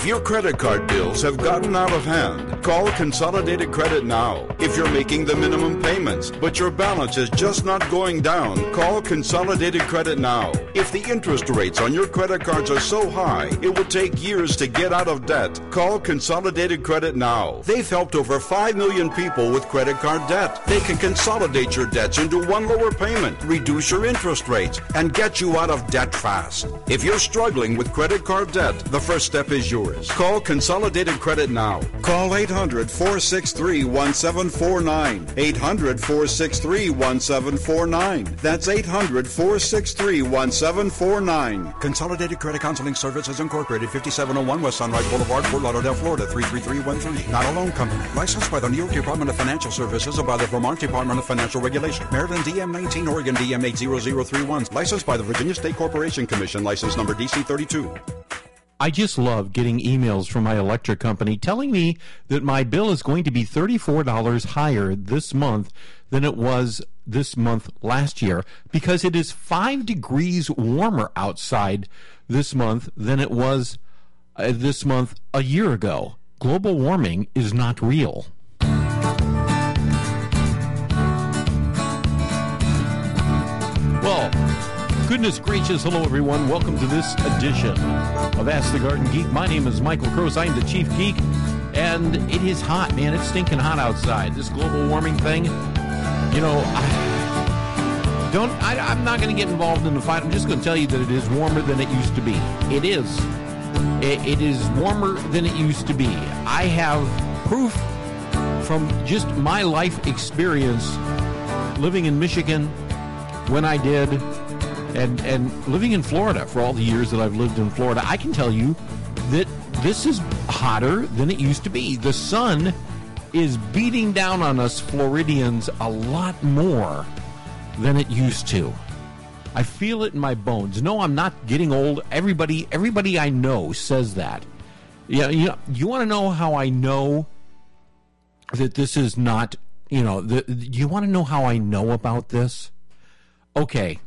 your credit card bills have gotten out of hand, call Consolidated Credit now. If you're making the minimum payments, but your balance is just not going down, call Consolidated Credit now. If the interest rates on your credit cards are so high, it will take years to get out of debt. Call Consolidated Credit now. They've helped over 5 million people with credit card debt. They can consolidate your debts into one lower payment, reduce your interest rates, and get you out of debt fast. If you're struggling with credit card debt, the first step is yours. Call Consolidated Credit now. Call 800-463-1749. 800-463-1749. That's 800-463-1749. Consolidated Credit Counseling Services Incorporated, 5701 West Sunrise Boulevard, Fort Lauderdale, Florida, 33313. Not a loan company. Licensed by the New York Department of Financial Services or by the Vermont Department of Financial Regulation. Maryland DM 19, Oregon DM 80031. Licensed by the Virginia State Corporation Commission. License number DC 32. I just love getting emails from my electric company telling me that my bill is going to be $34 higher this month than it was this month last year because it is 5 degrees warmer outside this month than it was this month a year ago. Global warming is not real. Well, goodness gracious, hello everyone. Welcome to this edition of Ask the Garden Geek. My name is Michael Gross. I am the Chief Geek, and it is hot, man. It's stinking hot outside. This global warming thing, you know, I'm not going to get involved in the fight. I'm just going to tell you that it is warmer than it used to be. It is. It is warmer than it used to be. I have proof from just my life experience living in Michigan when I did, and living in Florida for all the years that I've lived in Florida. I can tell you that this is hotter than it used to be. The sun is beating down on us Floridians a lot more than it used to. I feel it in my bones. No, I'm not getting old. Everybody I know says that. Yeah, you want to know how I know that this is not, you want to know how I know about this? Okay.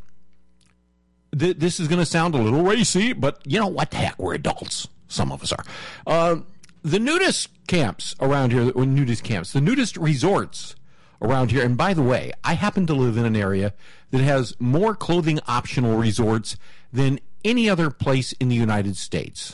This is going to sound a little racy, but you know what the heck? We're adults. Some of us are. The nudist camps around here, the nudist resorts around here. And by the way, I happen to live in an area that has more clothing optional resorts than any other place in the United States.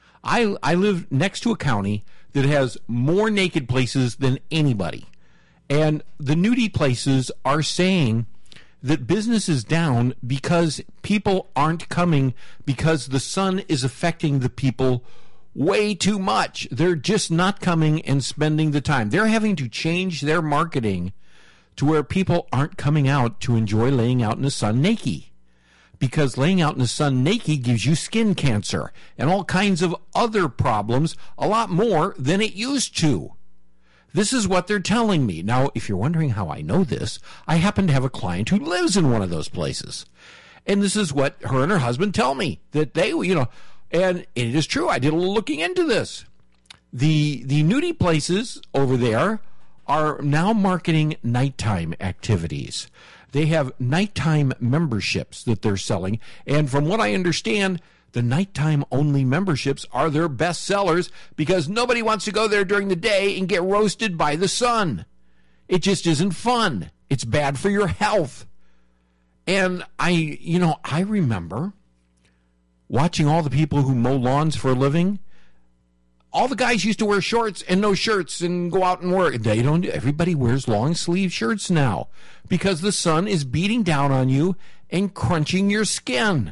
I live next to a county that has more naked places than anybody. And the nudie places are saying that business is down because people aren't coming because the sun is affecting the people way too much. They're just not coming and spending the time. They're having to change their marketing to where people aren't coming out to enjoy laying out in the sun naked. Because laying out in the sun naked gives you skin cancer and all kinds of other problems, a lot more than it used to. This is what they're telling me. Now, if you're wondering how I know this, I happen to have a client who lives in one of those places. And this is what her and her husband tell me, that they, and it is true. I did a little looking into this. The nudie places over there are now marketing nighttime activities. They have nighttime memberships that they're selling. And from what I understand, the nighttime only memberships are their best sellers because nobody wants to go there during the day and get roasted by the sun. It just isn't fun. It's bad for your health. And I remember watching all the people who mow lawns for a living. All the guys used to wear shorts and no shirts and go out and work. They don't. Everybody wears long sleeve shirts now because the sun is beating down on you and crunching your skin.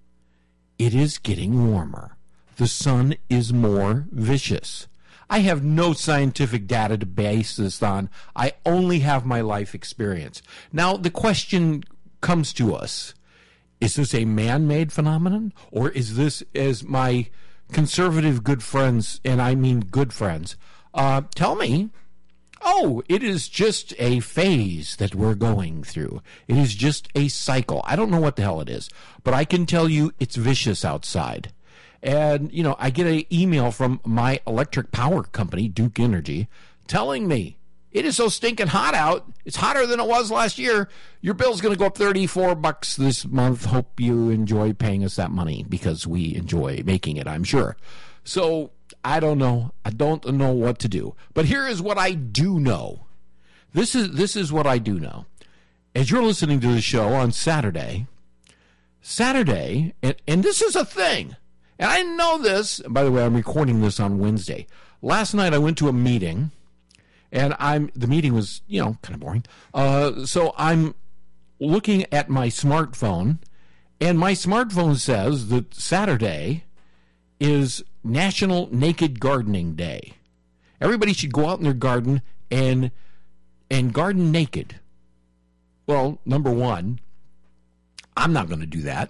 It is getting warmer. The sun is more vicious. I have no scientific data to base this on. I only have my life experience. Now, the question comes to us. Is this a man-made phenomenon? Or is this, as my conservative good friends, and I mean good friends, tell me, it is just a phase that we're going through. It is just a cycle. I don't know what the hell it is, but I can tell you it's vicious outside. And, I get an email from my electric power company, Duke Energy, telling me, It is so stinking hot out. It's hotter than it was last year. Your bill's going to go up $34 this month. Hope you enjoy paying us that money because we enjoy making it, I'm sure. So I don't know. I don't know what to do. But here is what I do know. This is what I do know. As you're listening to the show on Saturday, and this is a thing, and I know this. By the way, I'm recording this on Wednesday. Last night I went to a meeting. And the meeting was, kind of boring. So I'm looking at my smartphone, and my smartphone says that Saturday is National Naked Gardening Day. Everybody should go out in their garden and garden naked. Well, number one, I'm not going to do that.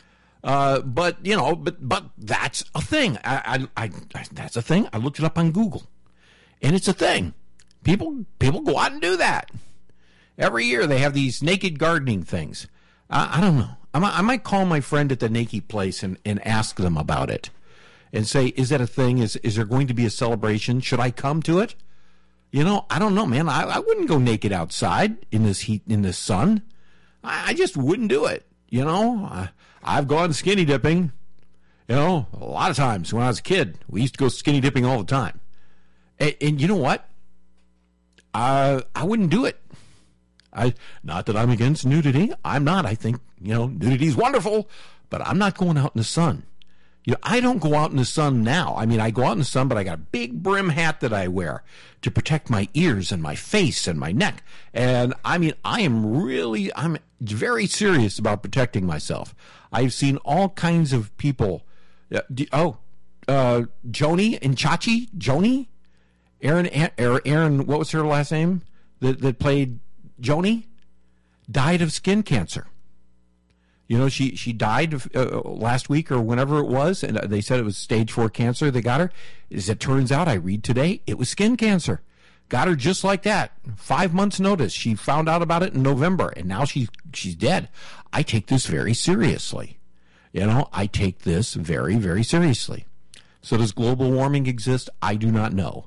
But that's a thing. That's a thing. I looked it up on Google, and it's a thing. People go out and do that. Every year they have these naked gardening things. I don't know. I might call my friend at the naked place and ask them about it and say, is that a thing? Is there going to be a celebration? Should I come to it? I don't know, man. I wouldn't go naked outside in this heat, in this sun. I just wouldn't do it. I've gone skinny dipping, a lot of times when I was a kid. We used to go skinny dipping all the time. And you know what? I wouldn't do it. Not that I'm against nudity. I'm not. I think, nudity is wonderful, but I'm not going out in the sun. I don't go out in the sun now. I mean, I go out in the sun, but I got a big brim hat that I wear to protect my ears and my face and my neck. And I mean, I'm very serious about protecting myself. I've seen all kinds of people. Joni and Chachi? Joni? Aaron, what was her last name? That played Joni? Died of skin cancer. She died last week or whenever it was, and they said it was stage 4 cancer they got her. As it turns out, I read today, it was skin cancer. Got her just like that. 5 months notice. She found out about it in November, and now she's dead. I take this very seriously. I take this very, very seriously. So does global warming exist? I do not know.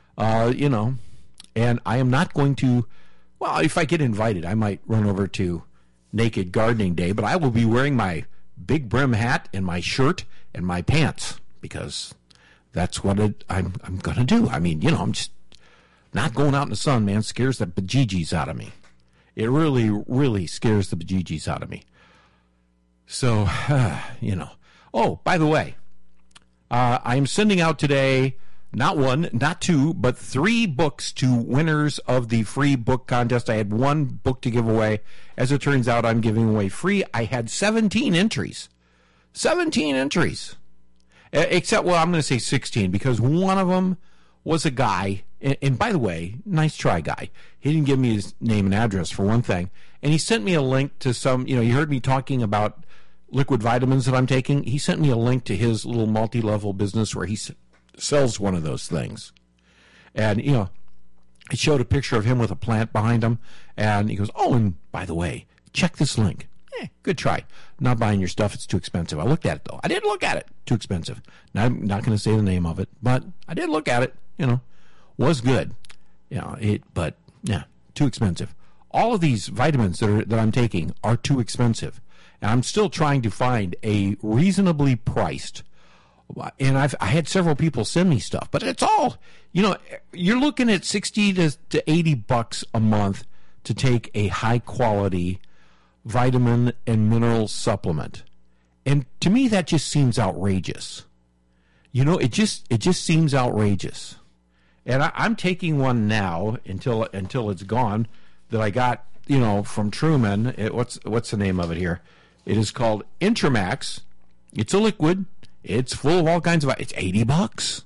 And I am not going to, well, if I get invited, I might run over to Naked Gardening Day, but I will be wearing my big brim hat and my shirt and my pants because that's what I'm going to do. I mean, I'm just not going out in the sun, man. Scares the bejeebies out of me. It really, really scares the bejeebies out of me. So, Oh, by the way, I'm sending out today not 1, not 2, but 3 books to winners of the free book contest. I had 1 book to give away. As it turns out, I'm giving away free. I had 17 entries. 17 entries. Except, well, I'm going to say 16 because one of them was a guy. And by the way, nice try, guy. He didn't give me his name and address for one thing. And he sent me a link to some, you heard me talking about liquid vitamins that I'm taking. He sent me a link to his little multi-level business where he sells one of those things. And, it showed a picture of him with a plant behind him. And he goes, oh, and by the way, check this link. Good try. Not buying your stuff. It's too expensive. I looked at it, though. I did look at it. Too expensive. Now, I'm not going to say the name of it, but I did look at it. Was good. But too expensive. All of these vitamins that I'm taking are too expensive. And I'm still trying to find a reasonably priced. And I had several people send me stuff, but it's all, you're looking at $60 to $80 a month to take a high quality vitamin and mineral supplement. And to me, that just seems outrageous. It just seems outrageous. And I'm taking one now until it's gone that I got, from Truman. What's the name of it here? It is called Intramax. It's a liquid. It's full of all kinds of. It's $80,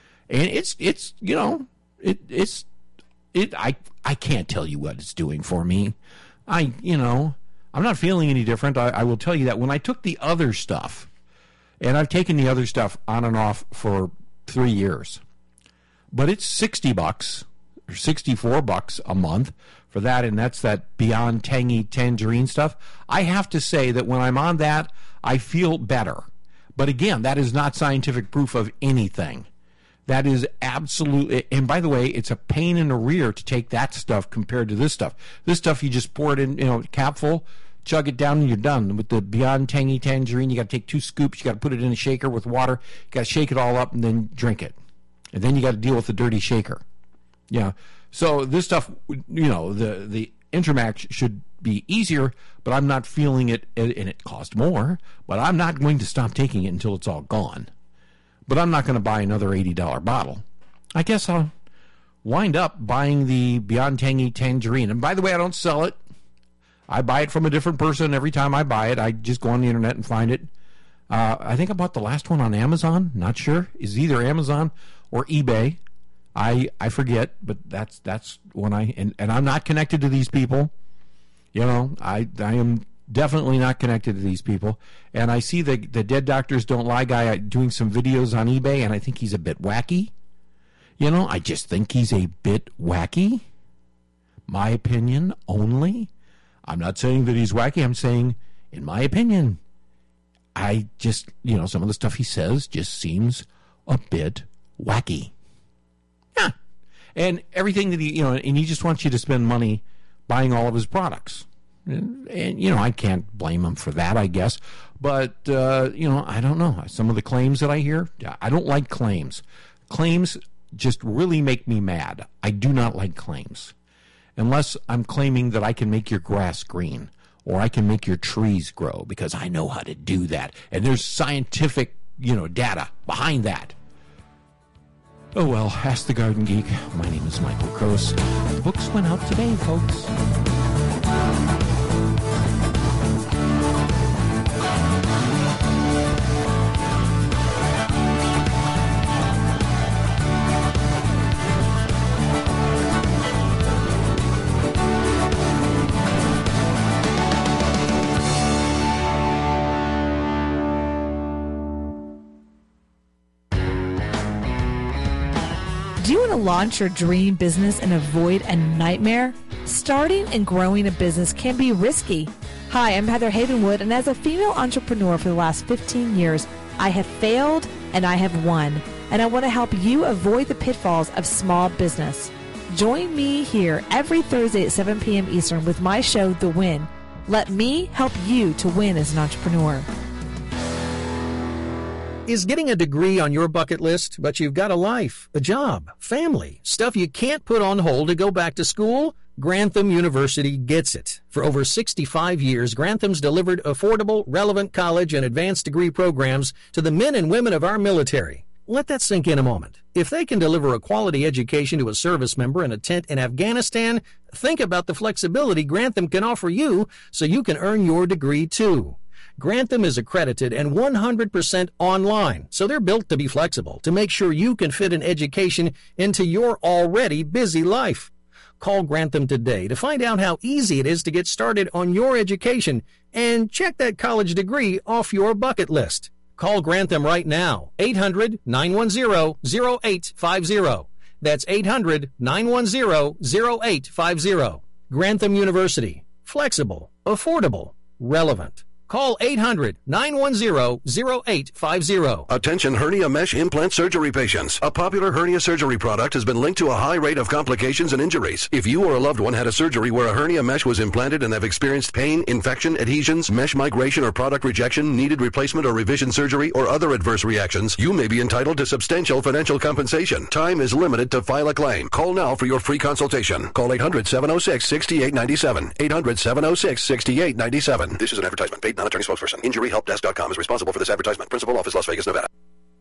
and I can't tell you what it's doing for me. I'm not feeling any different. I will tell you that when I took the other stuff, and I've taken the other stuff on and off for 3 years, but it's $60 or $64 a month for that, and that's that Beyond Tangy Tangerine stuff. I have to say that when I'm on that, I feel better. But again, that is not scientific proof of anything. That is absolutely, and by the way, it's a pain in the rear to take that stuff compared to this stuff. This stuff, you just pour it in, cap full, chug it down, and you're done. With the Beyond Tangy Tangerine, you got to take 2 scoops, you got to put it in a shaker with water, you got to shake it all up, and then drink it. And then you got to deal with the dirty shaker. Yeah. So this stuff, the Intermax should be easier, but I'm not feeling it, and it costs more, but I'm not going to stop taking it until it's all gone. But I'm not going to buy another $80 bottle. I guess I'll wind up buying the Beyond Tangy Tangerine. And by the way, I don't sell it. I buy it from a different person every time I buy it. I just go on the internet and find it. I think I bought the last one on Amazon. Not sure. It's either Amazon or eBay. I forget, but that's when and I'm not connected to these people. I am definitely not connected to these people. And I see the Dead Doctors Don't Lie guy doing some videos on eBay, and I think he's a bit wacky. I just think he's a bit wacky. My opinion only. I'm not saying that he's wacky. I'm saying, in my opinion, I just, some of the stuff he says just seems a bit wacky. Yeah. And everything that and he just wants you to spend money buying all of his products. And I can't blame him for that, I guess. But, I don't know. Some of the claims that I hear, I don't like claims. Claims just really make me mad. I do not like claims. Unless I'm claiming that I can make your grass green or I can make your trees grow because I know how to do that. And there's scientific, data behind that. Oh, well, ask the Garden Geek. My name is Michael Gross. The books went out today, folks. Do you want to launch your dream business and avoid a nightmare? Starting and growing a business can be risky. Hi, I'm Heather Havenwood, and as a female entrepreneur for the last 15 years, I have failed and I have won. And I want to help you avoid the pitfalls of small business. Join me here every Thursday at 7 p.m. Eastern with my show, The Win. Let me help you to win as an entrepreneur. Is getting a degree on your bucket list, but you've got a life, a job, family, stuff you can't put on hold to go back to school? Grantham University gets it. For over 65 years, Grantham's delivered affordable, relevant college and advanced degree programs to the men and women of our military. Let that sink in a moment. If they can deliver a quality education to a service member in a tent in Afghanistan, think about the flexibility Grantham can offer you so you can earn your degree too. Grantham is accredited and 100% online, so they're built to be flexible to make sure you can fit an education into your already busy life. Call Grantham today to find out how easy it is to get started on your education and check that college degree off your bucket list. Call Grantham right now, 800-910-0850. That's 800-910-0850. Grantham University. Flexible, affordable, relevant. Call 800-910-0850. Attention hernia mesh implant surgery patients. A popular hernia surgery product has been linked to a high rate of complications and injuries. If you or a loved one had a surgery where a hernia mesh was implanted and have experienced pain, infection, adhesions, mesh migration or product rejection, needed replacement or revision surgery, or other adverse reactions, you may be entitled to substantial financial compensation. Time is limited to file a claim. Call now for your free consultation. Call 800-706-6897. 800-706-6897. This is an advertisement paid non-attorney spokesperson. InjuryHelpDesk.com is responsible for this advertisement. Principal office, Las Vegas, Nevada.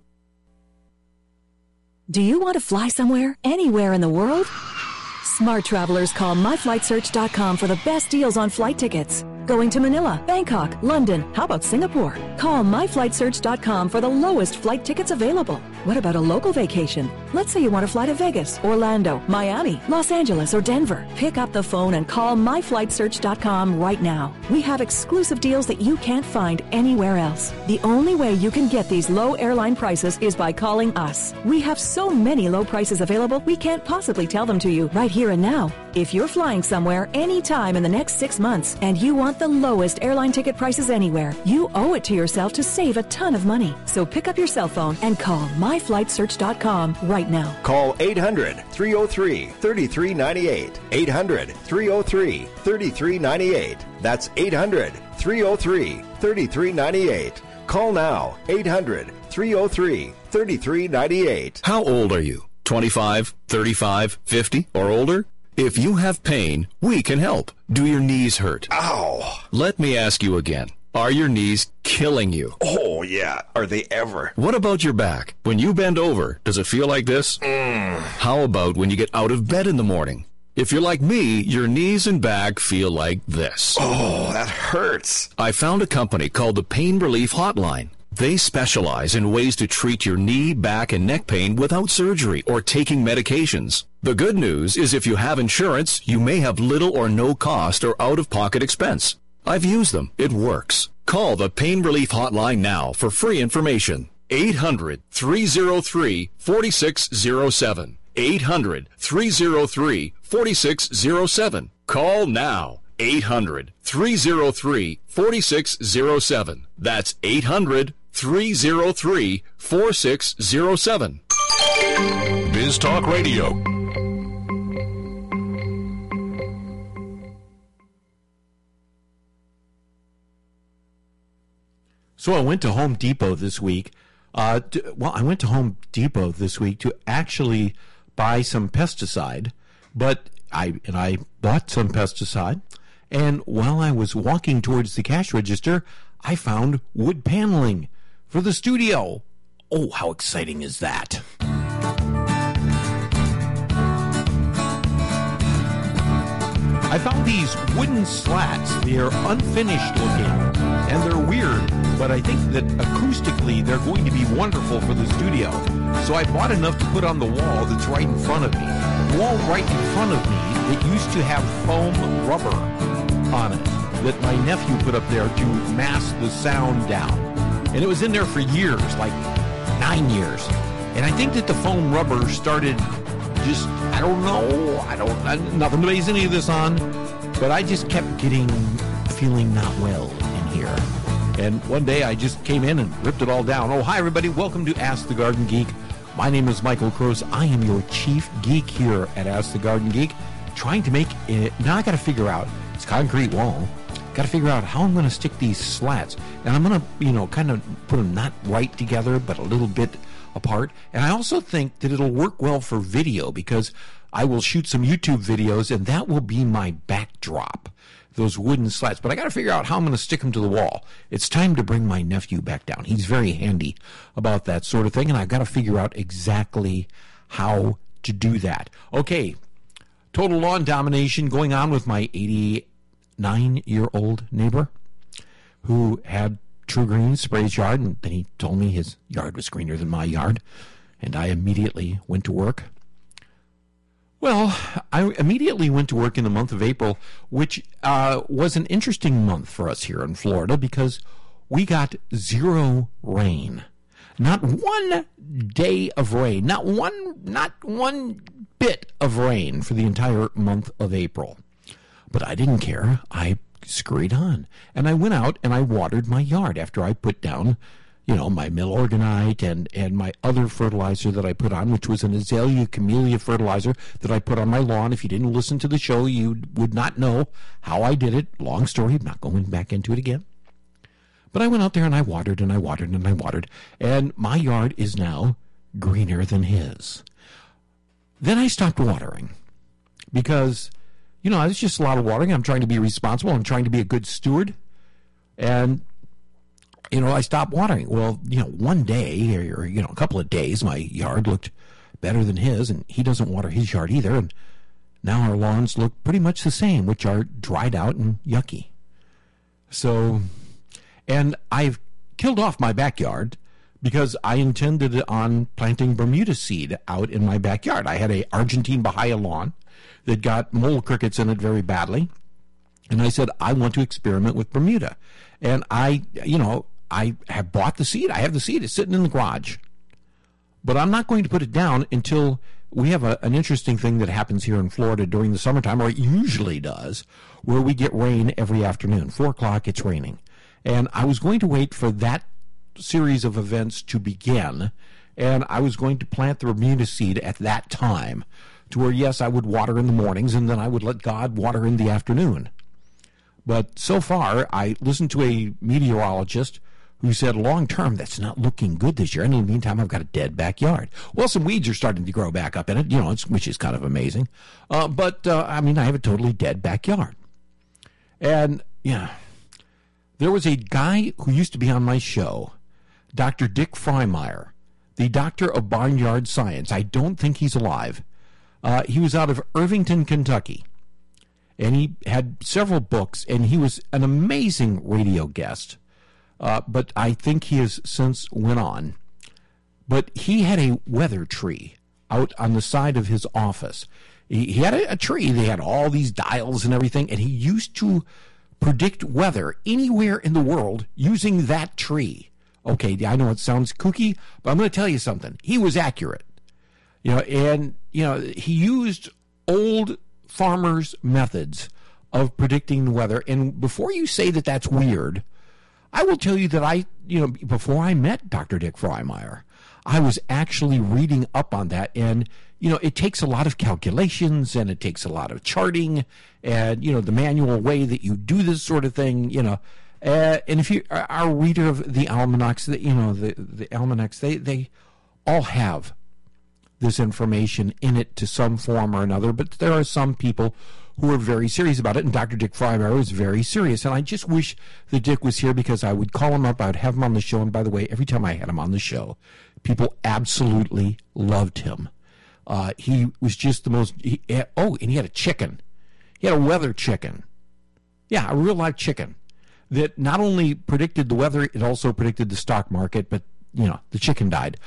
Do you want to fly somewhere, anywhere in the world? Smart travelers call MyFlightSearch.com for the best deals on flight tickets. Going to Manila, Bangkok, London, how about Singapore? Call MyFlightSearch.com for the lowest flight tickets available. What about a local vacation? Let's say you want to fly to Vegas, Orlando, Miami, Los Angeles, or Denver. Pick up the phone and call MyFlightSearch.com right now. We have exclusive deals that you can't find anywhere else. The only way you can get these low airline prices is by calling us. We have so many low prices available, we can't possibly tell them to you right here and now. If you're flying somewhere anytime in the next 6 months and you want the lowest airline ticket prices anywhere, you owe it to yourself to save a ton of money. So pick up your cell phone and call myflightsearch.com right now. Call 800-303-3398. 800-303-3398. That's 800-303-3398. Call now. 800-303-3398. How old are you? 25, 35, 50, or older? If you have pain, we can help. Do your knees hurt? Ow! Let me ask you again. Are your knees killing you? Oh, yeah. Are they ever? What about your back? When you bend over, does it feel like this? How about when you get out of bed in the morning? If you're like me, your knees and back feel like this. Oh, that hurts. I found a company called the Pain Relief Hotline. They specialize in ways to treat your knee, back, and neck pain without surgery or taking medications. The good news is if you have insurance, you may have little or no cost or out-of-pocket expense. I've used them. It works. Call the Pain Relief Hotline now for free information. 800-303-4607. 800-303-4607. Call now. 800-303-4607. That's 800-303-4607. Biz Talk Radio. So I went to Home Depot this week. I went to Home Depot this week to actually buy some pesticide, but I bought some pesticide, and while I was walking towards the cash register, I found wood paneling for the studio. Oh, how exciting is that? I found these wooden slats. They're unfinished looking, and they're weird, but I think that acoustically they're going to be wonderful for the studio. So I bought enough to put on the wall that's right in front of me. The wall right in front of me that used to have foam rubber on it that my nephew put up there to mask the sound down. And it was in there for years, like 9 years. And I think that the foam rubber started just, I don't know, nothing to base any of this on, but I just kept feeling not well in here. And one day I just came in and ripped it all down. Oh, hi everybody, welcome to Ask the Garden Geek. My name is Michael Croce. I am your chief geek here at Ask the Garden Geek, trying to make it, now I gotta figure out, it's a concrete wall, gotta figure out how I'm gonna stick these slats. And I'm gonna, kind of put them not right together, but a little bit apart. And I also think that it'll work well for video because I will shoot some YouTube videos and that will be my backdrop, those wooden slats. But I got to figure out how I'm going to stick them to the wall. It's time to bring my nephew back down. He's very handy about that sort of thing, and I've got to figure out exactly how to do that. Okay, total lawn domination going on with my 89-year-old neighbor who had True Green spray his yard, and then he told me his yard was greener than my yard, and I immediately went to work. Well, I immediately went to work in the month of April, which was an interesting month for us here in Florida because we got zero rain. Not one day of rain, not one bit of rain for the entire month of April. But I didn't care. I scurried on, and I went out and I watered my yard after I put down, my Milorganite and my other fertilizer that I put on, which was an Azalea Camellia fertilizer that I put on my lawn. If you didn't listen to the show, you would not know how I did it. Long story, I'm not going back into it again. But I went out there and I watered and I watered and I watered, and my yard is now greener than his. Then I stopped watering because it's just a lot of watering. I'm trying to be responsible. I'm trying to be a good steward. And, I stopped watering. Well, one day or a couple of days, my yard looked better than his, and he doesn't water his yard either. And now our lawns look pretty much the same, which are dried out and yucky. So, and I've killed off my backyard because I intended on planting Bermuda seed out in my backyard. I had a Argentine Bahia lawn that got mole crickets in it very badly. And I said, I want to experiment with Bermuda. And I have bought the seed. I have the seed. It's sitting in the garage. But I'm not going to put it down until we have an interesting thing that happens here in Florida during the summertime, or it usually does, where we get rain every afternoon. 4 o'clock, it's raining. And I was going to wait for that series of events to begin, and I was going to plant the Bermuda seed at that time, to where, yes, I would water in the mornings, and then I would let God water in the afternoon. But so far, I listened to a meteorologist who said, long-term, that's not looking good this year. And in the meantime, I've got a dead backyard. Well, some weeds are starting to grow back up in it, which is kind of amazing. But I have a totally dead backyard. And, yeah, there was a guy who used to be on my show, Dr. Dick Freimeyer, the doctor of barnyard science. I don't think he's alive. He was out of Irvington, Kentucky. And he had several books, and he was an amazing radio guest. But I think he has since went on. But he had a weather tree out on the side of his office. He had a tree. They had all these dials and everything, and he used to predict weather anywhere in the world using that tree. Okay, I know it sounds kooky, but I'm going to tell you something. He was accurate. He used old farmers' methods of predicting the weather. And before you say that that's weird, I will tell you that before I met Dr. Dick Freimeyer, I was actually reading up on that. And, it takes a lot of calculations, and it takes a lot of charting, and, the manual way that you do this sort of thing, and if you are a reader of the almanacs, the almanacs, they all have this information in it to some form or another, but there are some people who are very serious about it, and Dr. Dick Freimeyer is very serious, and I just wish that Dick was here, because I would call him up, I would have him on the show, and by the way, every time I had him on the show, people absolutely loved him. He was just the most, and he had a chicken. He had a weather chicken. Yeah, a real live chicken that not only predicted the weather, it also predicted the stock market, but, the chicken died.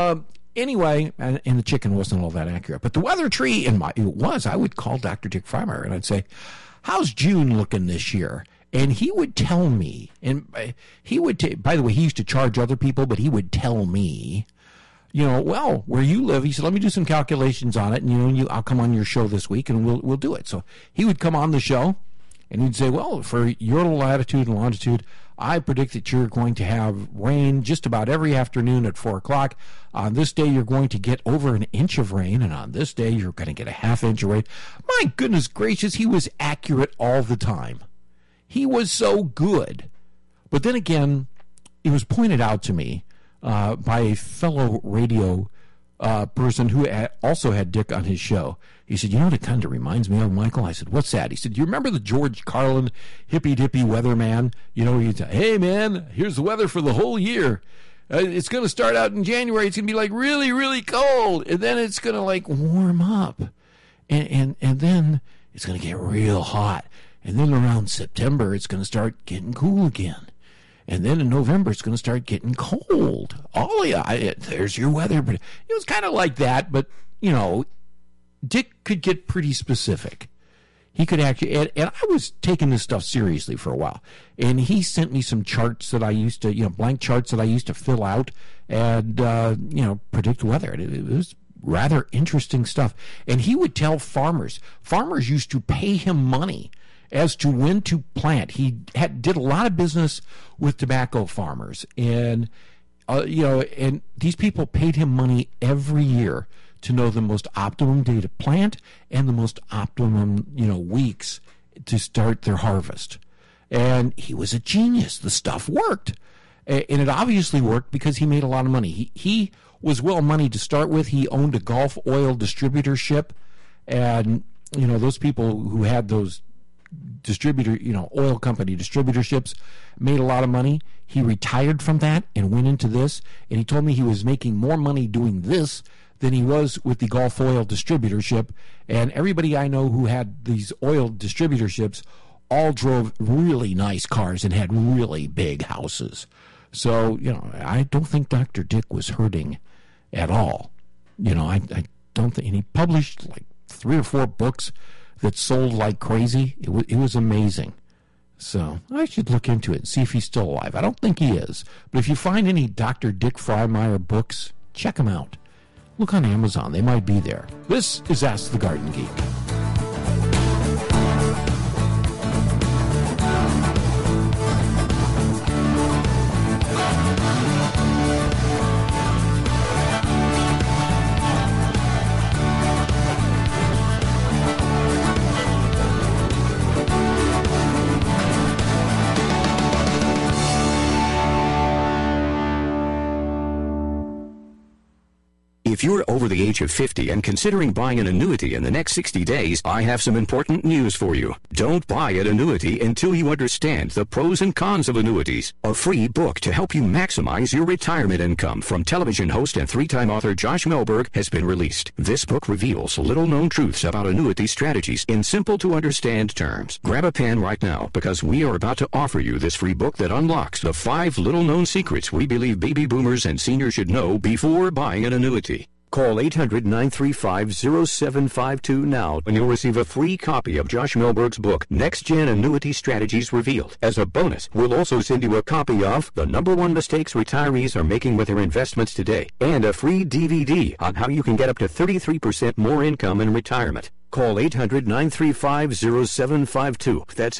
Anyway, and the chicken wasn't all that accurate. But the weather tree, I would call Dr. Dick Freimeyer, and I'd say, how's June looking this year? And he would tell me, and he would, by the way, he used to charge other people, but he would tell me, well, where you live, he said, let me do some calculations on it, and, I'll come on your show this week, and we'll do it. So he would come on the show, and he'd say, well, for your latitude and longitude, I predict that you're going to have rain just about every afternoon at 4 o'clock. On this day, you're going to get over an inch of rain, and on this day, you're going to get a half inch of rain. My goodness gracious, he was accurate all the time. He was so good. But then again, it was pointed out to me by a fellow radio person who also had Dick on his show. He said, what it kind of reminds me of, Michael? I said, what's that? He said, do you remember the George Carlin hippy-dippy weatherman? He'd say, hey, man, here's the weather for the whole year. It's going to start out in January. It's going to be really, really cold. And then it's going to warm up. And then it's going to get real hot. And then around September, it's going to start getting cool again. And then in November, it's going to start getting cold. Oh, yeah, there's your weather. But it was kind of like that, but, Dick could get pretty specific. He could actually, and I was taking this stuff seriously for a while. And he sent me some charts that I used to, blank charts that I used to fill out and, predict weather. It was rather interesting stuff. And he would tell farmers used to pay him money as to when to plant. He did a lot of business with tobacco farmers. And, and these people paid him money every year to know the most optimum day to plant and the most optimum, weeks to start their harvest. And he was a genius. The stuff worked. And it obviously worked because he made a lot of money. He was well money to start with. He owned a Gulf oil distributorship. And, those people who had those oil company distributorships made a lot of money. He retired from that and went into this. And he told me he was making more money doing this than he was with the Gulf Oil distributorship. And everybody I know who had these oil distributorships all drove really nice cars and had really big houses. So, I don't think Dr. Dick was hurting at all. I don't think, and he published 3 or 4 books that sold like crazy. It was amazing. So I should look into it and see if he's still alive. I don't think he is. But if you find any Dr. Dick Freimeyer books, check them out. Look on Amazon. They might be there. This is Ask the Garden Geek. If you're over the age of 50 and considering buying an annuity in the next 60 days, I have some important news for you. Don't buy an annuity until you understand the pros and cons of annuities. A free book to help you maximize your retirement income from television host and three-time author Josh Melberg has been released. This book reveals little-known truths about annuity strategies in simple-to-understand terms. Grab a pen right now because we are about to offer you this free book that unlocks the 5 little-known secrets we believe baby boomers and seniors should know before buying an annuity. Call 800-935-0752 now and you'll receive a free copy of Josh Melberg's book, Next Gen Annuity Strategies Revealed. As a bonus, we'll also send you a copy of The #1 Mistakes Retirees Are Making with Their Investments Today and a free DVD on how you can get up to 33% more income in retirement. Call 800-935-0752. That's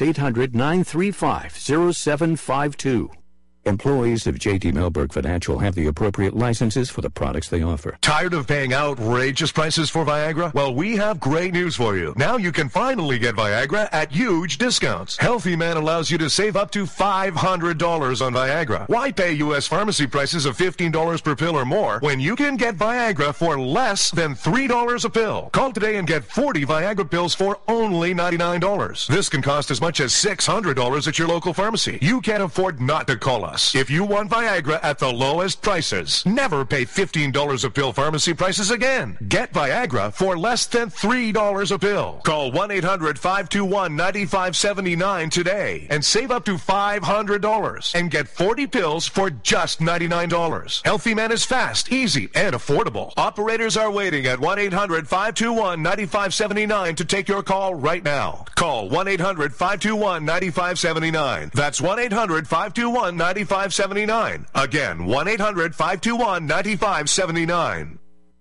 800-935-0752. Employees of J.D. Melberg Financial have the appropriate licenses for the products they offer. Tired of paying outrageous prices for Viagra? Well, we have great news for you. Now you can finally get Viagra at huge discounts. Healthy Man allows you to save up to $500 on Viagra. Why pay U.S. pharmacy prices of $15 per pill or more when you can get Viagra for less than $3 a pill? Call today and get 40 Viagra pills for only $99. This can cost as much as $600 at your local pharmacy. You can't afford not to call us. If you want Viagra at the lowest prices, never pay $15 a pill pharmacy prices again. Get Viagra for less than $3 a pill. Call 1-800-521-9579 today and save up to $500 and get 40 pills for just $99. Healthy Man is fast, easy, and affordable. Operators are waiting at 1-800-521-9579 to take your call right now. Call 1-800-521-9579. That's 1-800-521-9579. Again, 1-800-521-9579.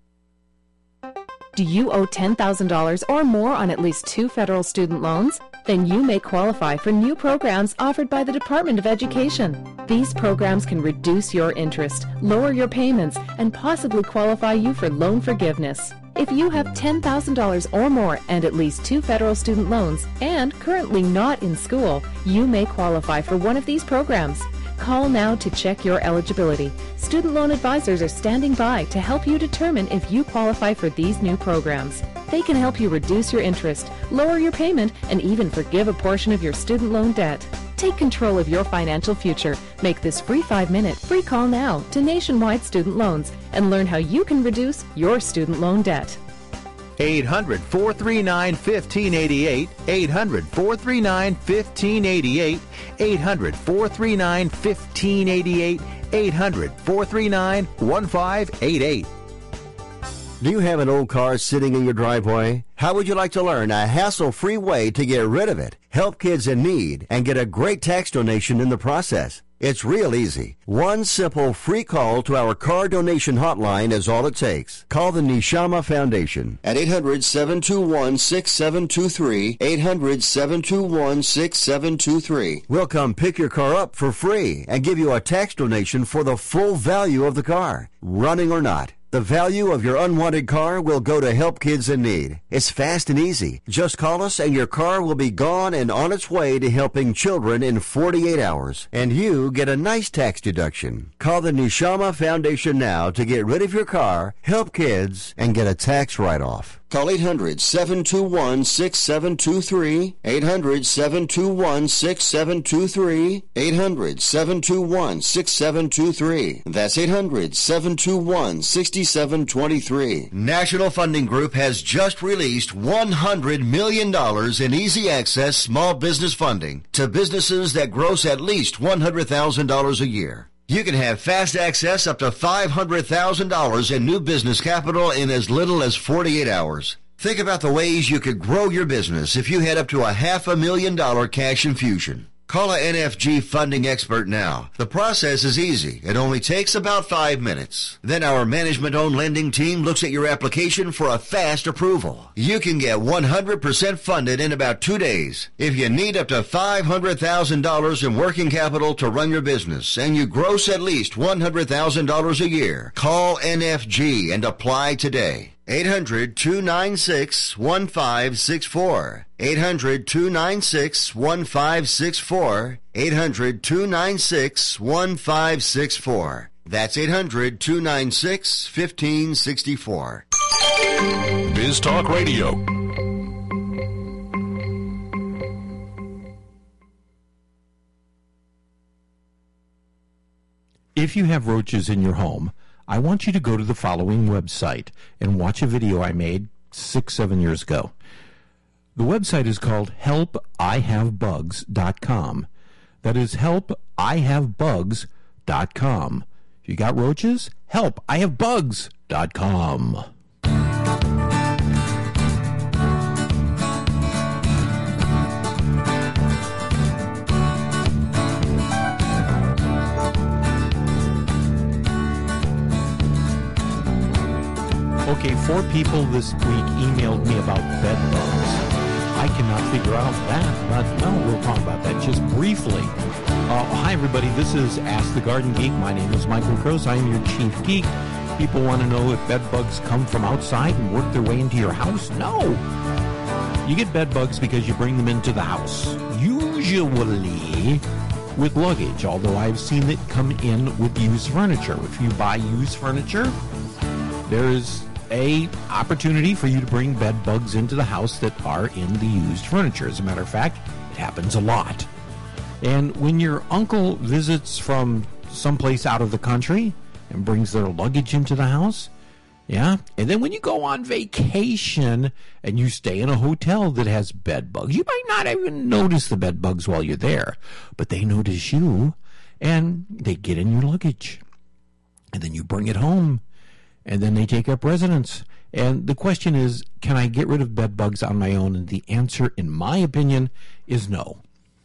Do you owe $10,000 or more on at least 2 federal student loans? Then you may qualify for new programs offered by the Department of Education. These programs can reduce your interest, lower your payments, and possibly qualify you for loan forgiveness. If you have $10,000 or more and at least 2 federal student loans and currently not in school, you may qualify for one of these programs. Call now to check your eligibility. Student loan advisors are standing by to help you determine if you qualify for these new programs. They can help you reduce your interest, lower your payment, and even forgive a portion of your student loan debt. Take control of your financial future. Make this free 5-minute free call now to Nationwide Student Loans and learn how you can reduce your student loan debt. 800-439-1588, 800-439-1588, 800-439-1588, 800-439-1588. Do you have an old car sitting in your driveway? How would you like to learn a hassle-free way to get rid of it, help kids in need, and get a great tax donation in the process? It's real easy. One simple free call to our car donation hotline is all it takes. Call the Neshama Foundation at 800-721-6723, 800-721-6723. We'll come pick your car up for free and give you a tax donation for the full value of the car, running or not. The value of your unwanted car will go to help kids in need. It's fast and easy. Just call us and your car will be gone and on its way to helping children in 48 hours. And you get a nice tax deduction. Call the Neshama Foundation now to get rid of your car, help kids, and get a tax write-off. Call 800-721-6723, 800-721-6723, 800-721-6723. That's 800-721-6723. National Funding Group has just released $100 million in easy access small business funding to businesses that gross at least $100,000 a year. You can have fast access up to $500,000 in new business capital in as little as 48 hours. Think about the ways you could grow your business if you had up to $500,000 cash infusion. Call a NFG funding expert now. The process is easy. It only takes about 5 minutes. Then our management-owned lending team looks at your application for a fast approval. You can get 100% funded in about 2 days. If you need up to $500,000 in working capital to run your business and you gross at least $100,000 a year, call NFG and apply today. 800-296-1564. 800-296-1564. 800-296-1564. That's 800-296-1564. Biz Talk Radio. If you have roaches in your home, I want you to go to the following website and watch a video I made 6-7 years ago. The website is called helpihavebugs.com. That is helpihavebugs.com. If you got roaches, helpihavebugs.com. Okay, 4 people this week emailed me about bed bugs. I cannot figure out that, but no, we'll talk about that just briefly. Hi, everybody. This is Ask the Garden Geek. My name is Michael Gross. I am your chief geek. People want to know if bed bugs come from outside and work their way into your house. No. You get bed bugs because you bring them into the house, usually with luggage, although I've seen it come in with used furniture. If you buy used furniture, there is a opportunity for you to bring bed bugs into the house that are in the used furniture. As a matter of fact, it happens a lot. And when your uncle visits from someplace out of the country and brings their luggage into the house, yeah, and then when you go on vacation and you stay in a hotel that has bed bugs, you might not even notice the bed bugs while you're there, but they notice you and they get in your luggage. And then you bring it home. And then they take up residence. And the question is, can I get rid of bed bugs on my own? And the answer, in my opinion, is no.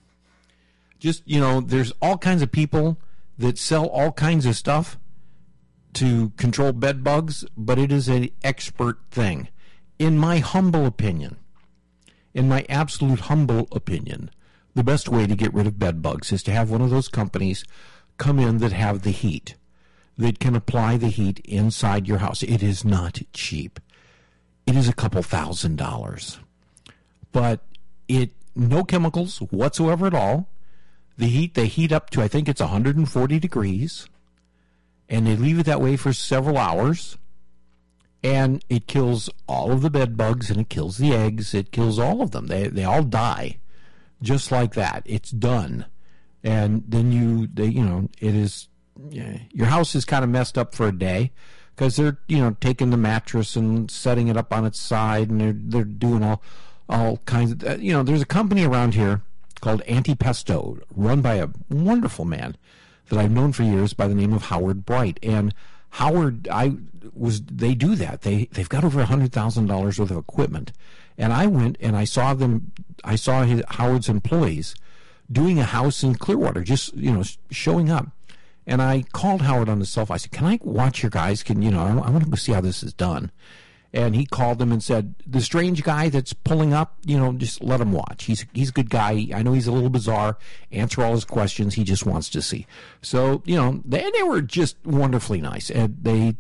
Just, there's all kinds of people that sell all kinds of stuff to control bed bugs, but it is an expert thing. In my humble opinion, in my absolute humble opinion, the best way to get rid of bed bugs is to have one of those companies come in that have the heat, that can apply the heat inside your house. It is not cheap. It is a couple $1,000s. But no chemicals whatsoever at all. The heat, they heat up to, I think it's 140 degrees. And they leave it that way for several hours. And it kills all of the bed bugs, and it kills the eggs. It kills all of them. They all die. Just like that. It's done. And then it is... Yeah, your house is kind of messed up for a day because they're taking the mattress and setting it up on its side, and they're doing all kinds of there's a company around here called Antipesto, run by a wonderful man that I've known for years by the name of Howard Bright. And Howard, they do that. They've got over $100,000 worth of equipment, and I went and I saw Howard's employees doing a house in Clearwater, just showing up. And I called Howard on the cell phone. I said, can I watch your guys? I want to go see how this is done. And he called them and said, the strange guy that's pulling up, just let him watch. He's a good guy. I know he's a little bizarre. Answer all his questions. He just wants to see. So, they were just wonderfully nice. And they,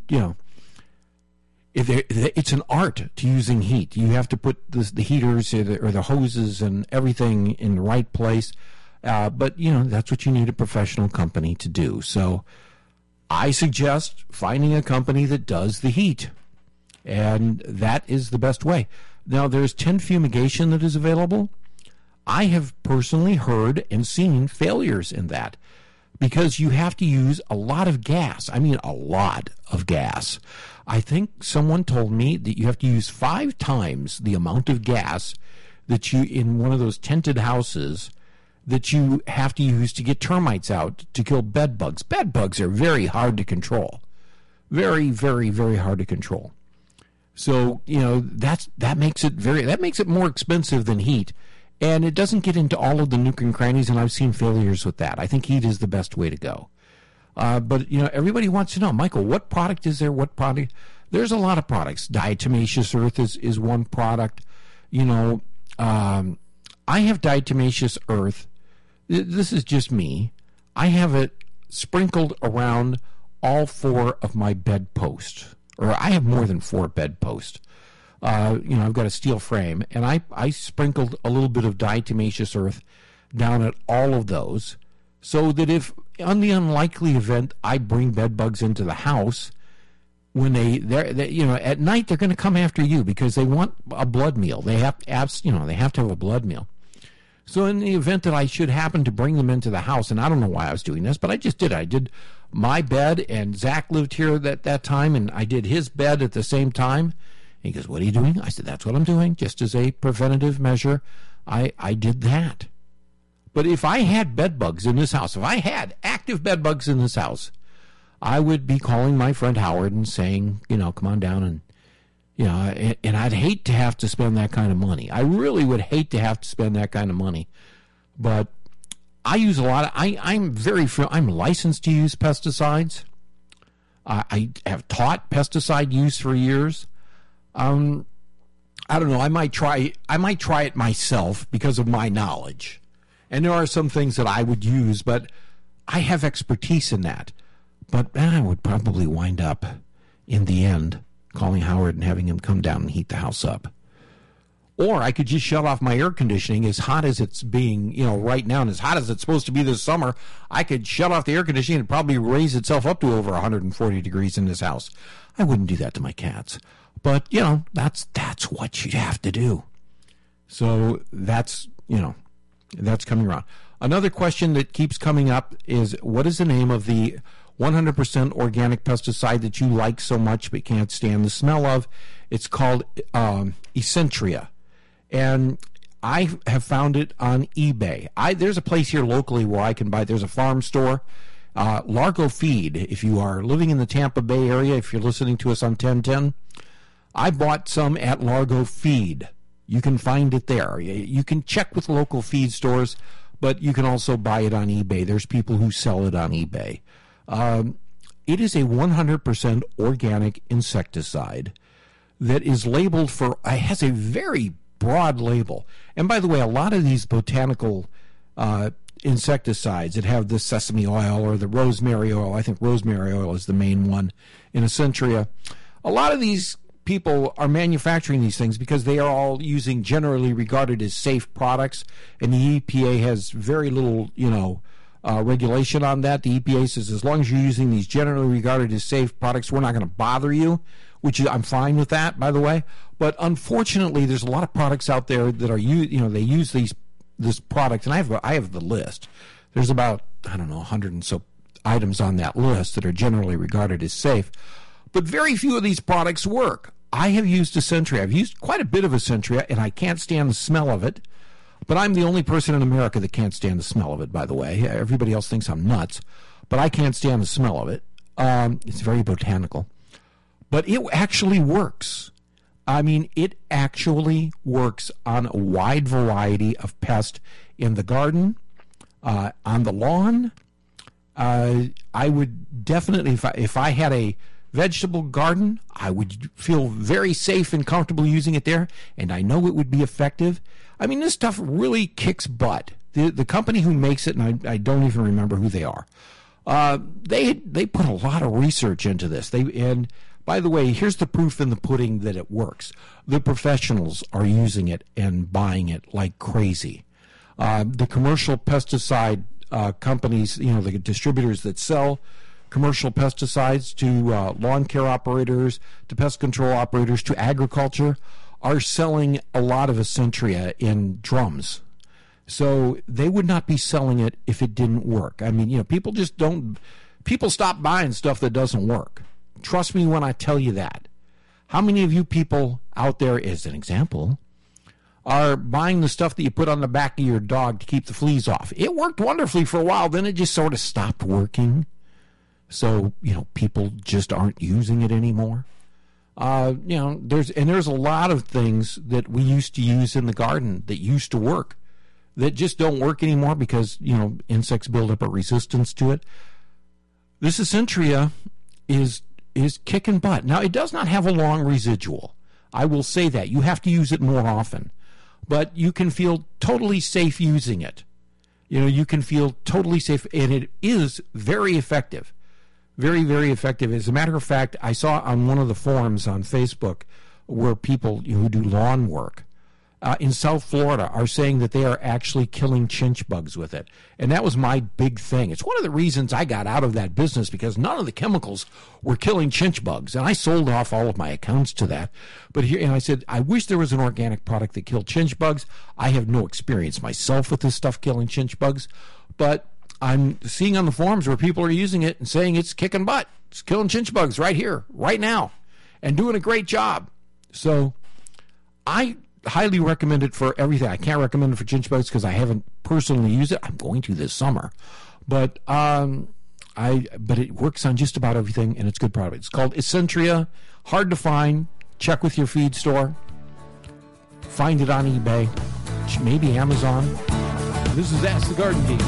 it's an art to using heat. You have to put the heaters or the hoses and everything in the right place. But, that's what you need a professional company to do. So I suggest finding a company that does the heat. And that is the best way. Now, there's tent fumigation that is available. I have personally heard and seen failures in that because you have to use a lot of gas. I mean, a lot of gas. I think someone told me that you have to use 5 times the amount of gas that you, in one of those tented houses, that you have to use to get termites out to kill bed bugs. Bed bugs are very hard to control. Very, very, very hard to control. So, that makes it more expensive than heat. And it doesn't get into all of the nook and crannies, and I've seen failures with that. I think heat is the best way to go. But, everybody wants to know, Michael, what product is there? What product? There's a lot of products. Diatomaceous earth is one product. I have diatomaceous earth. This is just me. I have it sprinkled around all 4 of my bedposts. Or I have more than 4 bedposts. I've got a steel frame, and I sprinkled a little bit of diatomaceous earth down at all of those, so that if, on the unlikely event I bring bed bugs into the house, when they at night they're going to come after you because they want a blood meal. They have they have to have a blood meal. So in the event that I should happen to bring them into the house, and I don't know why I was doing this, but I just did. I did my bed, and Zach lived here at that time, and I did his bed at the same time. He goes, "What are you doing?" I said, "That's what I'm doing, just as a preventative measure." I did that. But if I had bed bugs in this house, if I had active bed bugs in this house, I would be calling my friend Howard and saying, come on down, and and I'd hate to have to spend that kind of money. I really would hate to have to spend that kind of money. But I use a lot of, I'm licensed to use pesticides. I have taught pesticide use for years. I don't know. I might try it myself because of my knowledge. And there are some things that I would use, but I have expertise in that. But I would probably wind up, in the end, calling Howard and having him come down and heat the house up. Or I could just shut off my air conditioning, as hot as it's being, right now, and as hot as it's supposed to be this summer. I could shut off the air conditioning and probably raise itself up to over 140 degrees in this house. I wouldn't do that to my cats. But, that's what you have to do. So that's coming around. Another question that keeps coming up is, what is the name of the 100% organic pesticide that you like so much but can't stand the smell of? It's called Essentria. And I have found it on eBay. There's a place here locally where I can buy. There's a farm store. Largo Feed, if you are living in the Tampa Bay area, if you're listening to us on 1010, I bought some at Largo Feed. You can find it there. You can check with local feed stores, but you can also buy it on eBay. There's people who sell it on eBay. It is a 100% organic insecticide that is labeled has a very broad label. And by the way, a lot of these botanical insecticides that have the sesame oil or the rosemary oil, I think rosemary oil is the main one in Essentria, a lot of these people are manufacturing these things because they are all using generally regarded as safe products, and the EPA has very little, regulation on that. The EPA says as long as you're using these generally regarded as safe products, we're not going to bother you, which I'm fine with that, by the way. But unfortunately, there's a lot of products out there that are they use this product, and I have the list. There's about 100 and so items on that list that are generally regarded as safe. But very few of these products work. I have used Essentria. I've used quite a bit of Essentria, and I can't stand the smell of it. But I'm the only person in America that can't stand the smell of it, by the way. Everybody else thinks I'm nuts, but I can't stand the smell of it. It's very botanical. But it actually works. It actually works on a wide variety of pests in the garden, on the lawn. I would definitely, if I had a vegetable garden, I would feel very safe and comfortable using it there, and I know it would be effective. This stuff really kicks butt. The company who makes it, and I don't even remember who they are, they put a lot of research into this. And by the way, here's the proof in the pudding that it works. The professionals are using it and buying it like crazy. The commercial pesticide companies, the distributors that sell commercial pesticides to lawn care operators, to pest control operators, to agriculture, are selling a lot of Essentria in drums. So they would not be selling it if it didn't work. People stop buying stuff that doesn't work. Trust me when I tell you that. How many of you people out there, as an example, are buying the stuff that you put on the back of your dog to keep the fleas off? It worked wonderfully for a while, then it just sort of stopped working. So, people just aren't using it anymore. There's a lot of things that we used to use in the garden that used to work that just don't work anymore because, insects build up a resistance to it. This Essentia is kicking butt. Now, it does not have a long residual. I will say that. You have to use it more often. But you can feel totally safe using it. You can feel totally safe, and it is very effective. Very, very effective. As a matter of fact, I saw on one of the forums on Facebook where people who do lawn work in South Florida are saying that they are actually killing chinch bugs with it. And that was my big thing. It's one of the reasons I got out of that business, because none of the chemicals were killing chinch bugs. And I sold off all of my accounts to that. But here, and I said, I wish there was an organic product that killed chinch bugs. I have no experience myself with this stuff killing chinch bugs. But I'm seeing on the forums where people are using it and saying it's kicking butt. It's killing chinch bugs right here, right now, and doing a great job. So I highly recommend it for everything. I can't recommend it for chinch bugs because I haven't personally used it. I'm going to this summer, but it works on just about everything, and it's a good product. It's called Essentia. Hard to find. Check with your feed store. Find it on eBay, maybe Amazon. This is Ask the Garden Geek.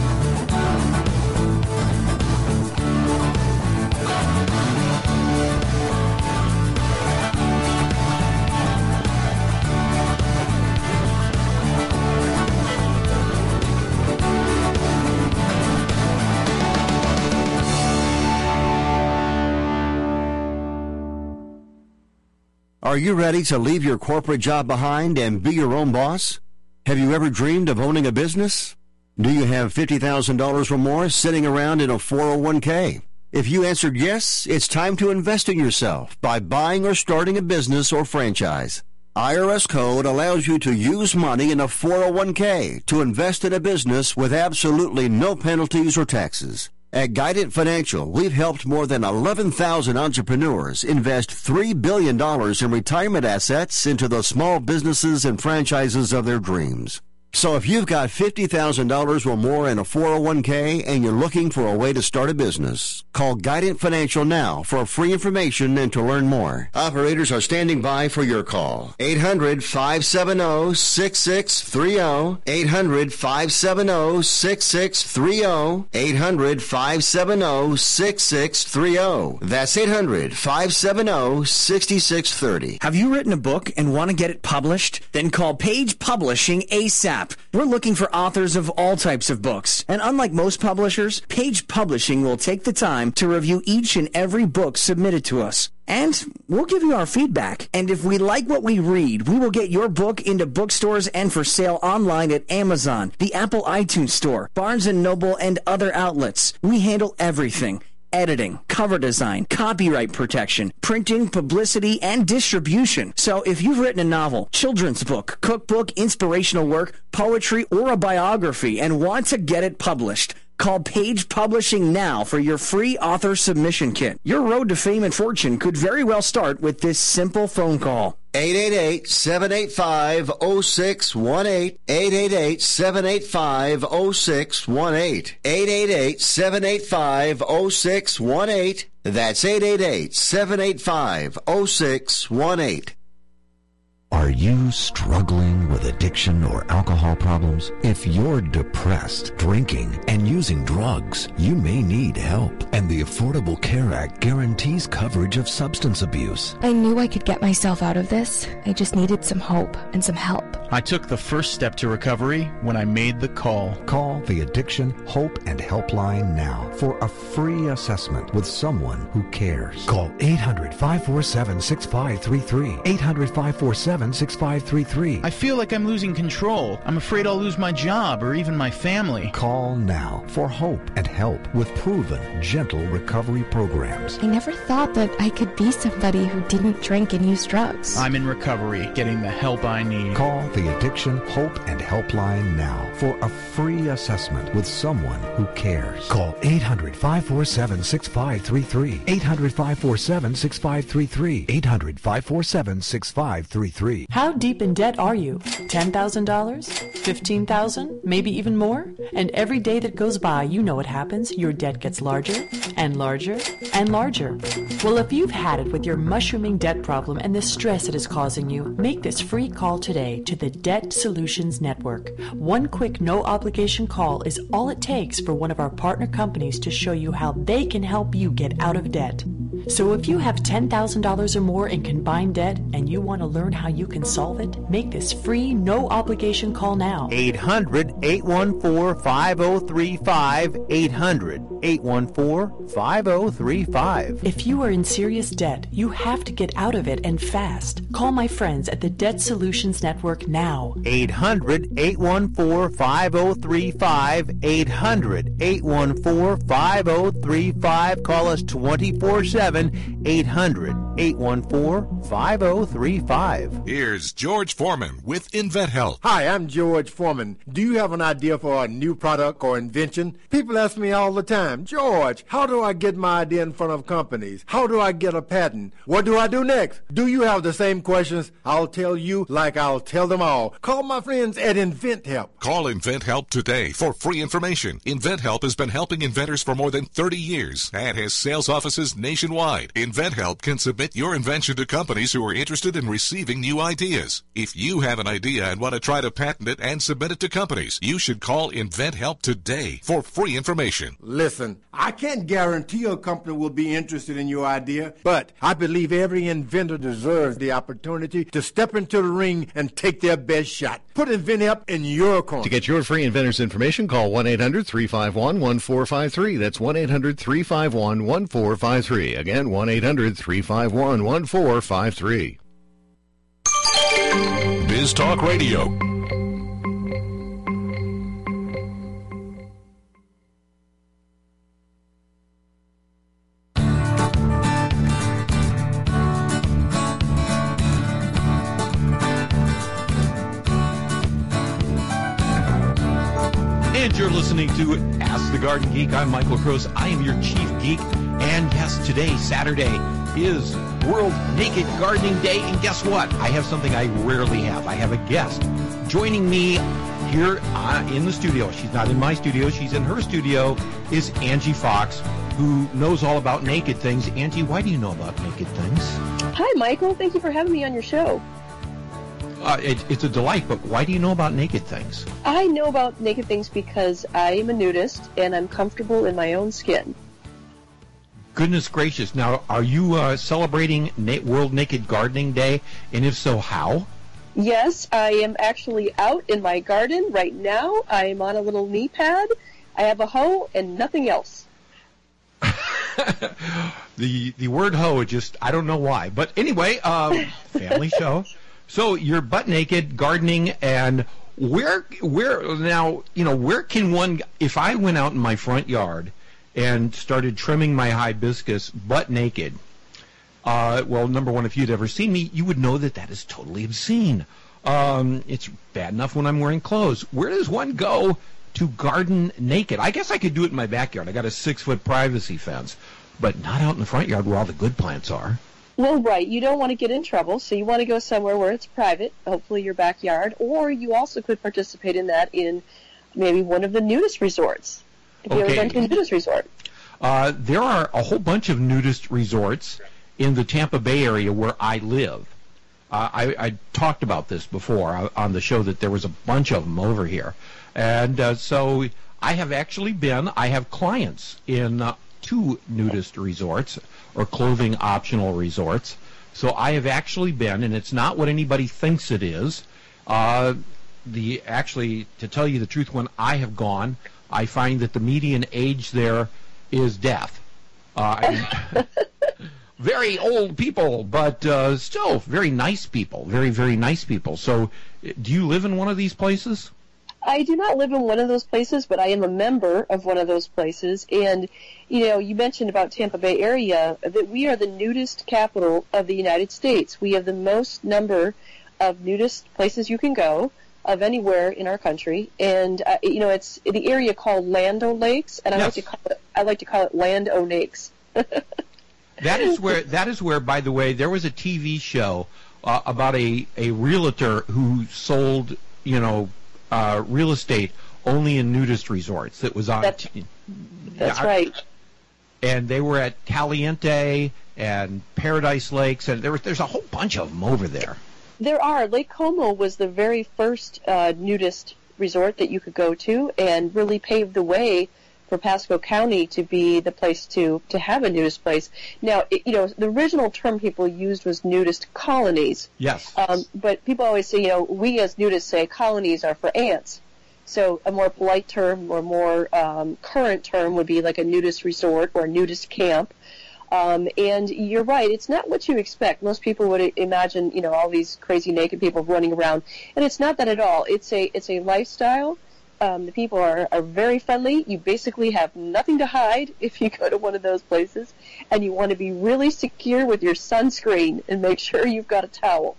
Are you ready to leave your corporate job behind and be your own boss? Have you ever dreamed of owning a business? Do you have $50,000 or more sitting around in a 401k? If you answered yes, it's time to invest in yourself by buying or starting a business or franchise. IRS code allows you to use money in a 401k to invest in a business with absolutely no penalties or taxes. At Guidant Financial, we've helped more than 11,000 entrepreneurs invest $3 billion in retirement assets into the small businesses and franchises of their dreams. So if you've got $50,000 or more in a 401k and you're looking for a way to start a business, call Guidant Financial now for free information and to learn more. Operators are standing by for your call. 800-570-6630. 800-570-6630. 800-570-6630. That's 800-570-6630. Have you written a book and want to get it published? Then call Page Publishing ASAP. We're looking for authors of all types of books. And unlike most publishers, Page Publishing will take the time to review each and every book submitted to us. And we'll give you our feedback. And if we like what we read, we will get your book into bookstores and for sale online at Amazon, the Apple iTunes Store, Barnes & Noble, and other outlets. We handle everything. Editing, cover design, copyright protection, printing, publicity, and distribution. So if you've written a novel, children's book, cookbook, inspirational work, poetry, or a biography and want to get it published, call Page Publishing now for your free author submission kit. Your road to fame and fortune could very well start with this simple phone call. 888-785-0618. 888-785-0618. 888-785-0618. That's 888-785-0618. Are you struggling with addiction or alcohol problems? If you're depressed, drinking, and using drugs, you may need help. And the Affordable Care Act guarantees coverage of substance abuse. I knew I could get myself out of this. I just needed some hope and some help. I took the first step to recovery when I made the call. Call the Addiction Hope and Helpline now for a free assessment with someone who cares. Call 800-547-6533. 800-547-6533. I feel like I'm losing control. I'm afraid I'll lose my job or even my family. Call now for hope and help with proven, gentle recovery programs. I never thought that I could be somebody who didn't drink and use drugs. I'm in recovery, getting the help I need. Call the Addiction Hope and Helpline now for a free assessment with someone who cares. Call 800-547-6533. 800-547-6533. 800-547-6533. How deep in debt are you? $10,000? 15,000? Maybe even more? And every day that goes by, you know what happens. Your debt gets larger and larger and larger. Well, if you've had it with your mushrooming debt problem and the stress it is causing you, make this free call today to the Debt Solutions Network. One quick, no-obligation call is all it takes for one of our partner companies to show you how they can help you get out of debt. So if you have $10,000 or more in combined debt and you want to learn how you can solve it, make this free, no-obligation call now. 800-814-5035. 800-814-5035. If you are in serious debt, you have to get out of it and fast. Call my friends at the Debt Solutions Network now. 800-814-5035. 800-814-5035. Call us 24/7. 800-814-5035. Here's George Foreman with InventHelp. Hi, I'm George Foreman. Do you have an idea for a new product or invention? People ask me all the time, George, how do I get my idea in front of companies? How do I get a patent? What do I do next? Do you have the same questions? I'll tell you like I'll tell them all. Call my friends at InventHelp. Call InventHelp today for free information. InventHelp has been helping inventors for more than 30 years and has sales offices nationwide. InventHelp can submit your invention to companies who are interested in receiving new ideas. If you have an idea and want to try to patent it and submit it to companies, you should call InventHelp today for free information. Listen, I can't guarantee a company will be interested in your idea, but I believe every inventor deserves the opportunity to step into the ring and take their best shot. Put InventHelp in your corner. To get your free inventor's information, call 1-800-351-1453. That's 1-800-351-1453. Again, 1-800-351-1453. Biz Talk Radio. And you're listening to Ask the Garden Geek. I'm Michael Gross. I am your chief geek. And yes, today, Saturday, is World Naked Gardening Day. And guess what? I have something I rarely have. I have a guest joining me here in the studio. She's not in my studio. She's in her studio, is Angie Fox, who knows all about naked things. Angie, why do you know about naked things? Hi, Michael. Thank you for having me on your show. It's a delight, but why do you know about naked things? I know about naked things because I am a nudist and I'm comfortable in my own skin. Goodness gracious. Now, are you celebrating World Naked Gardening Day? And if so, how? Yes, I am actually out in my garden right now. I am on a little knee pad. I have a hoe and nothing else. The word hoe, just, I don't know why. But anyway, family show. So you're butt naked, gardening, and where can one, if I went out in my front yard and started trimming my hibiscus butt naked, well, number one, if you'd ever seen me, you would know that is totally obscene. It's bad enough when I'm wearing clothes. Where does one go to garden naked? I guess I could do it in my backyard. I got a 6-foot privacy fence, but not out in the front yard where all the good plants are. Well, right. You don't want to get in trouble, so you want to go somewhere where it's private, hopefully your backyard, or you also could participate in that in maybe one of the nudist resorts. Have you ever been to a nudist resort? There are a whole bunch of nudist resorts in the Tampa Bay area where I live. I talked about this before on the show that there was a bunch of them over here. And so I have clients in 2 nudist resorts or clothing optional resorts. So I have actually been, and it's not what anybody thinks it is. To tell you the truth, when I have gone, I find that the median age there is death. Very old people, but still very nice people, very, very nice people. So do you live in one of these places? I do not live in one of those places, but I am a member of one of those places. And, you mentioned about Tampa Bay area, that we are the nudist capital of the United States. We have the most number of nudist places you can go of anywhere in our country. And, it's the area called Land O'Lakes, and yes. I like to call it Land O'Nakes. That is where, by the way, there was a TV show about a realtor who sold, real estate only in nudist resorts. That was on. That's right. And they were at Caliente and Paradise Lakes, and there's a whole bunch of them over there. There are. Lake Como was the very first nudist resort that you could go to, and really paved the way for Pasco County to be the place to have a nudist place. Now, the original term people used was nudist colonies. Yes. But people always say, we as nudists say colonies are for ants. So a more polite term or more current term would be like a nudist resort or a nudist camp. And you're right, it's not what you expect. Most people would imagine, all these crazy naked people running around. And it's not that at all. It's a lifestyle. The people are very friendly. You basically have nothing to hide if you go to one of those places. And you want to be really secure with your sunscreen and make sure you've got a towel.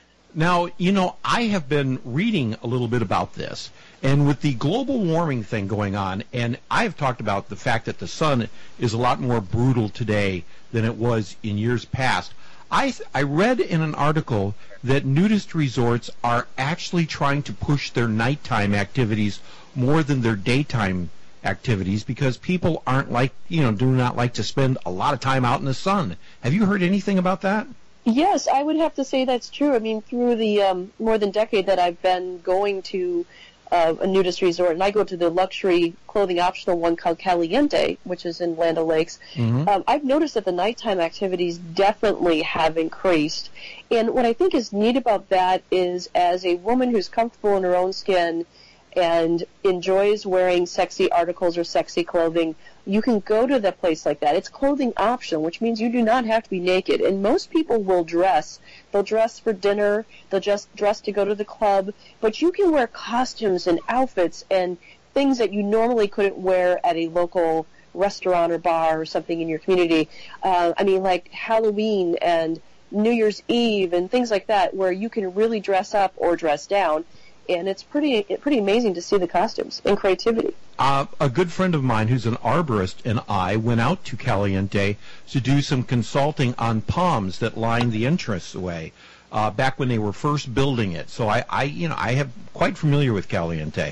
Now, I have been reading a little bit about this. And with the global warming thing going on, and I've talked about the fact that the sun is a lot more brutal today than it was in years past. I read in an article that nudist resorts are actually trying to push their nighttime activities more than their daytime activities because people do not like to spend a lot of time out in the sun. Have you heard anything about that? Yes, I would have to say that's true. I mean, through the more than decade that I've been going to a nudist resort, and I go to the luxury clothing optional one called Caliente, which is in Land O'Lakes. Mm-hmm. I've noticed that the nighttime activities definitely have increased. And what I think is neat about that is, as a woman who's comfortable in her own skin and enjoys wearing sexy articles or sexy clothing, you can go to the place like that. It's clothing optional, which means you do not have to be naked. And most people will dress. They'll dress for dinner. They'll just dress to go to the club. But you can wear costumes and outfits and things that you normally couldn't wear at a local restaurant or bar or something in your community. Like Halloween and New Year's Eve and things like that, where you can really dress up or dress down. And it's pretty amazing to see the costumes and creativity. A good friend of mine who's an arborist and I went out to Caliente to do some consulting on palms that line the entranceway back when they were first building it. So I have quite familiar with Caliente.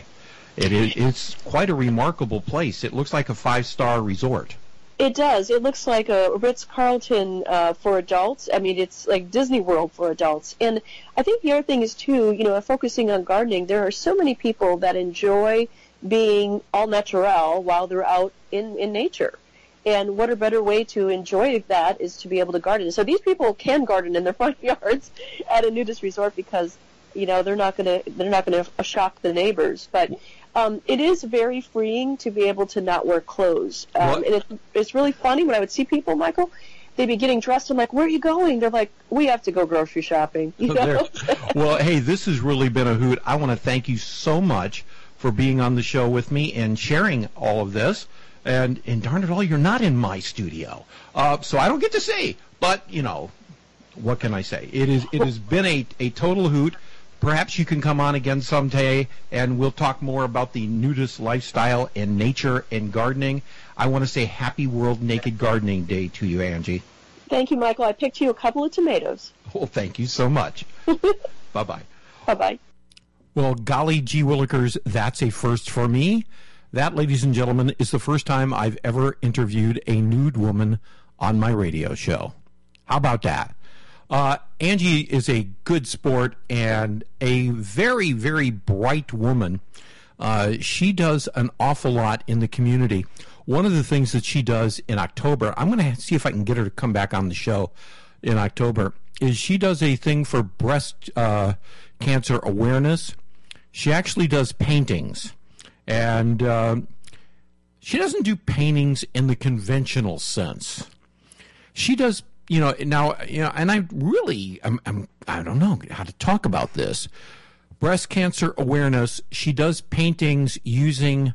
It's quite a remarkable place. It looks like a 5-star resort. It does. It looks like a Ritz-Carlton for adults. I mean, it's like Disney World for adults. And I think the other thing is, too, focusing on gardening, there are so many people that enjoy being all natural while they're out in nature. And what a better way to enjoy that is to be able to garden. So these people can garden in their front yards at a nudist resort because, they're not going to shock the neighbors. But it is very freeing to be able to not wear clothes. And it's really funny when I would see people, Michael, they'd be getting dressed. I'm like, where are you going? They're like, we have to go grocery shopping. Well, hey, this has really been a hoot. I want to thank you so much for being on the show with me and sharing all of this. And darn it all, you're not in my studio. So I don't get to say. But, what can I say? It has been a total hoot. Perhaps you can come on again someday, and we'll talk more about the nudist lifestyle and nature and gardening. I want to say Happy World Naked Gardening Day to you, Angie. Thank you, Michael. I picked you a couple of tomatoes. Well, thank you so much. Bye-bye. Bye-bye. Well, golly gee willikers, that's a first for me. That, ladies and gentlemen, is the first time I've ever interviewed a nude woman on my radio show. How about that? Angie is a good sport and a very, very bright woman. She does an awful lot in the community. One of the things that she does in October, I'm going to see if I can get her to come back on the show in October, is she does a thing for breast cancer awareness. She actually does paintings. And she doesn't do paintings in the conventional sense. She does, and I really, I don't know how to talk about this. Breast cancer awareness, she does paintings using,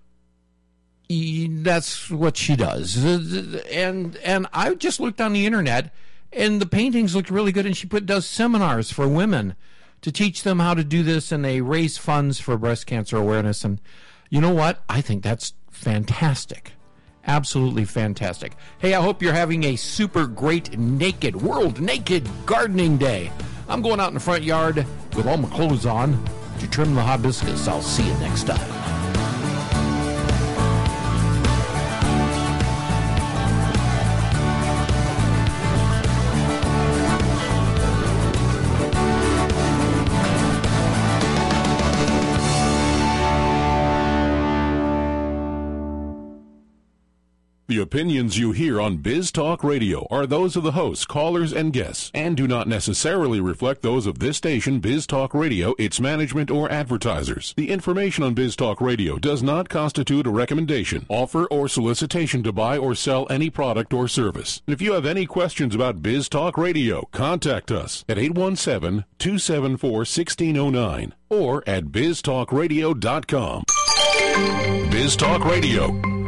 that's what she does. And I just looked on the internet, and the paintings looked really good, and she does seminars for women to teach them how to do this, and they raise funds for breast cancer awareness. And you know what? I think that's fantastic. Absolutely fantastic. Hey, I hope you're having a super great World Naked Gardening Day. I'm going out in the front yard with all my clothes on, To trim the hibiscus. I'll see you next time. The opinions you hear on Biz Talk Radio are those of the hosts, callers, and guests, and do not necessarily reflect those of this station, Biz Talk Radio, its management, or advertisers. The information on Biz Talk Radio does not constitute a recommendation, offer, or solicitation to buy or sell any product or service. If you have any questions about Biz Talk Radio, contact us at 817-274-1609 or at biztalkradio.com. Biz Talk Radio.